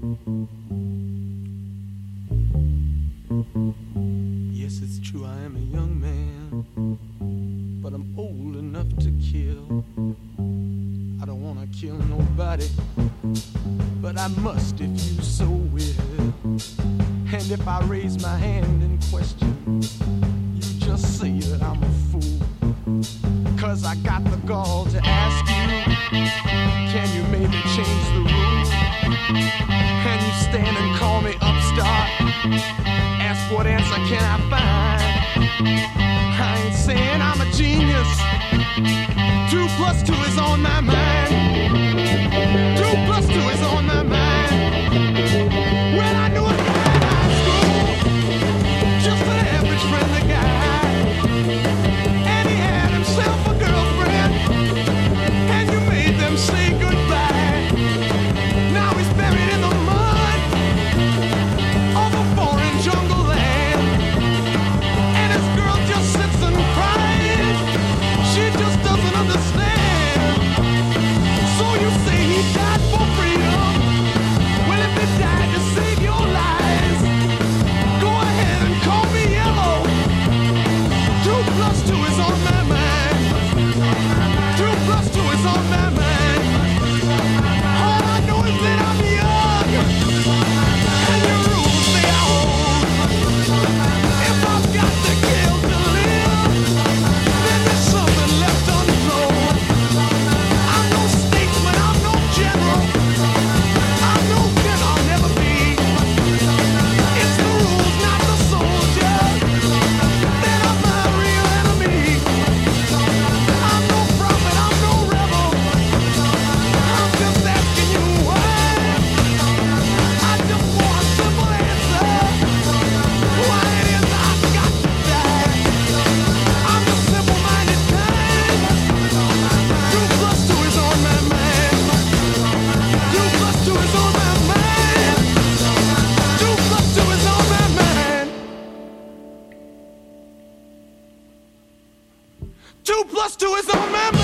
Yes, it's true, I am a young man, but I'm old enough to kill. I don't wanna kill nobody, but I must if you so will. And if I raise my hand in question, you just say that I'm a fool. 'Cause I got the gall to ask you, can you maybe change the rules? And you stand and call me upstart, ask what answer can I find? I ain't saying I'm a genius, 2 plus 2 is on my mind. 2 plus 2 is on my mind. Well, I knew a guy in high school, just an average friendly guy, and he had himself a girlfriend, and you made them say goodbye. Now he's buried in the mud of a foreign jungle land, and his girl just sits and cries. She just doesn't understand. So you say he died for freedom. Well, if he died to save your lives, go ahead and call me yellow. 2 plus 2 is on my mind. 2 plus 2 is on my mind. All I know is that I'm young, and your rules they are old. If I've got to kill to live, then there's something left untold. I'm no statesman, I'm no general, I'm no king, I'll never be. It's the rules, not the soldiers, that are my real enemy. I'm no prophet, I'm no rebel, I'm just asking you why. I just want a simple answer, why it is I've got to die. I'm a simple-minded kind. 2 plus 2 is on my mind. 2 plus 2 is on my mind. 2 plus 2 is on my mind. 2 plus 2 is on my mind.